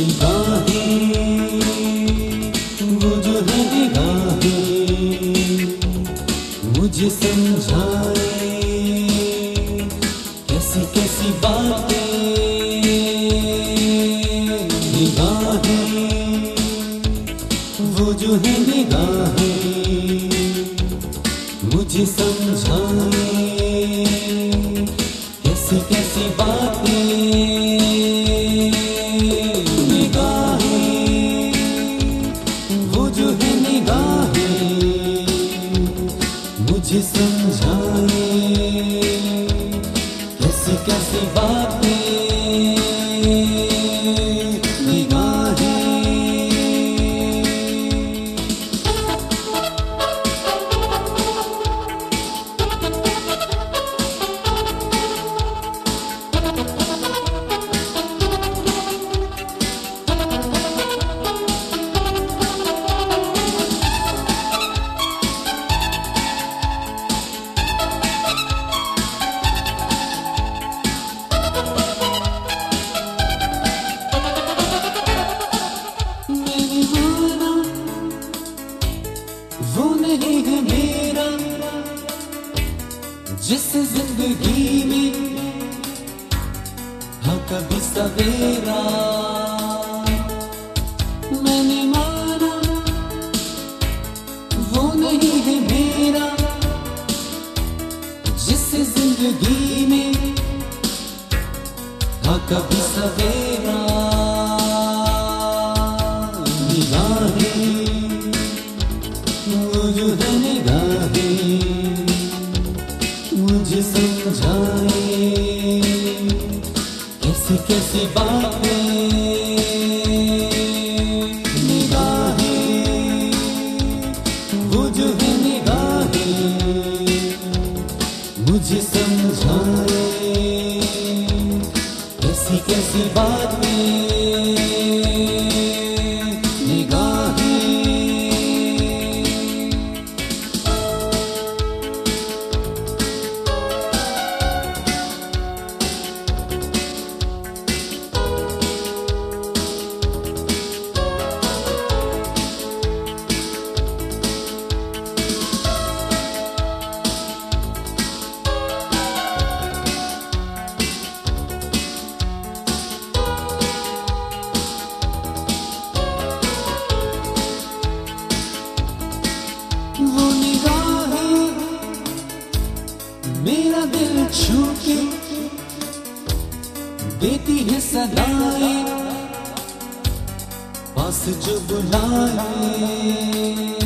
निगाहें, वो जो है निगाहें, मुझे समझाए कैसी कैसी बातें। निगाहें, वो जो है निगाहें, मुझे समझाए कैसी कैसी बातें। मुझे समझाए कैसी कैसी बातें। वो नहीं है मेरा जिस जिंदगी में हाँ कभी सवेरा। मैंने माना वो नहीं है मेरा जिस जिंदगी में हाँ कभी सवेरा। निगाहें, वो जो है निगाहें, मुझे समझाए कैसी कैसी बातें। निगाहें, वो जो है निगाहें, मुझे समझाए कैसी कैसी बातें। वो निगाहें मेरा दिल छू के देती है सदाएं, पास जो बुलाए।